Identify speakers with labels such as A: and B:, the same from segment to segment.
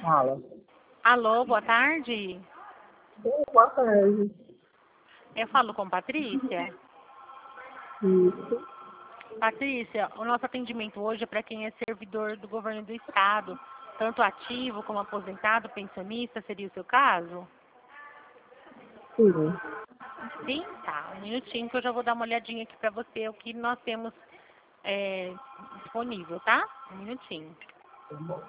A: Fala.
B: Alô, boa tarde.
A: Boa tarde.
B: Eu falo com Patrícia.
A: Isso.
B: Patrícia, o nosso atendimento hoje é para quem é servidor do governo do estado, tanto ativo como aposentado, pensionista, seria o seu caso?
A: Sim.
B: Sim? Tá, um minutinho que eu já vou dar uma olhadinha aqui para você, o que nós temos disponível, tá? Um minutinho.
A: Tá bom.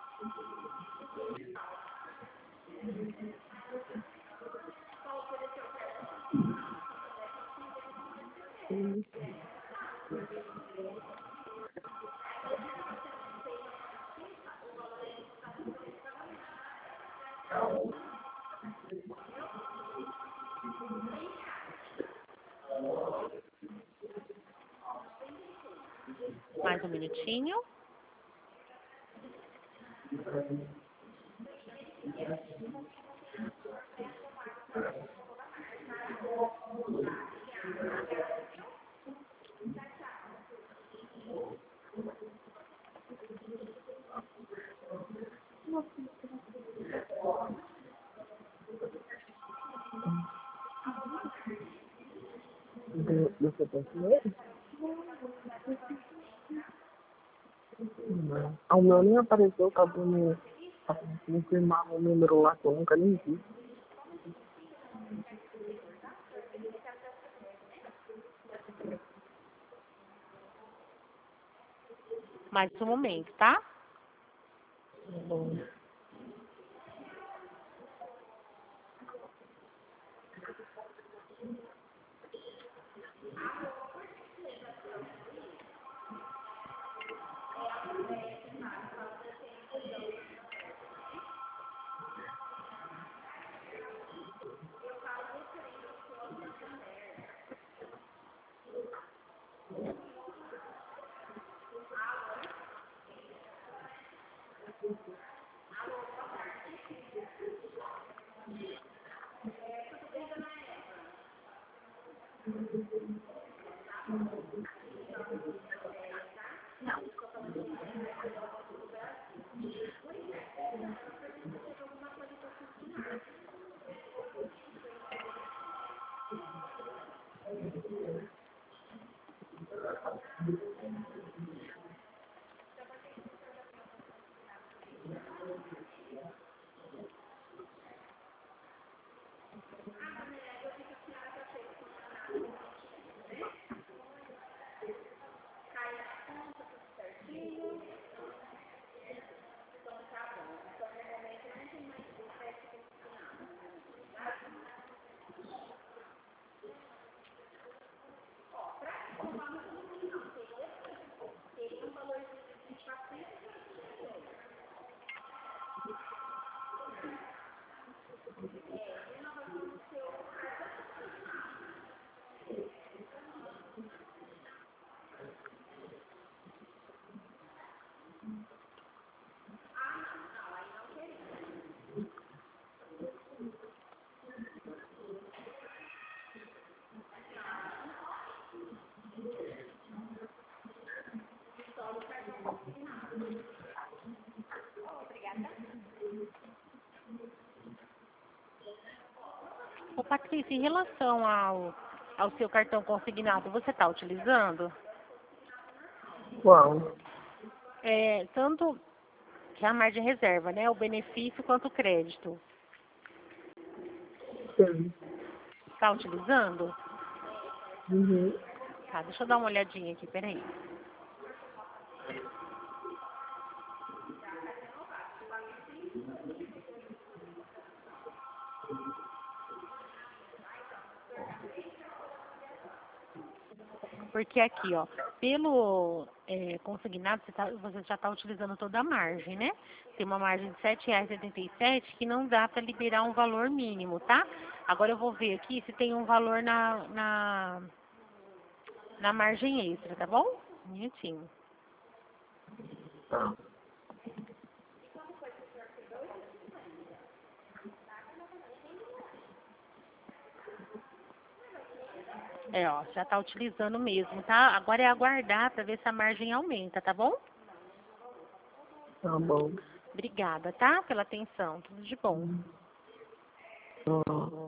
A: Sim.
B: Mais um minutinho.
A: Do seu pensamento? Não. O meu nem apareceu, tá dando. Confirmar o número lá que eu nunca nem vi.
B: Mais um momento, tá?
A: Tá bom.
B: Ô, Patrícia, em relação ao seu cartão consignado, você está utilizando?
A: Qual?
B: Tanto que é a margem reserva, né? O benefício quanto o crédito.
A: Sim.
B: Está utilizando?
A: Uhum.
B: Tá, deixa eu dar uma olhadinha aqui, peraí. Porque aqui, ó, pelo consignado, você já está utilizando toda a margem, né? Tem uma margem de R$ 7,77 que não dá para liberar um valor mínimo, tá? Agora eu vou ver aqui se tem um valor na margem extra, tá bom? Um minutinho.
A: Tá.
B: Ó, já está utilizando mesmo, tá? Agora é aguardar para ver se a margem aumenta, tá bom?
A: Tá bom.
B: Obrigada, tá? Pela atenção. Tudo de bom.
A: Ó,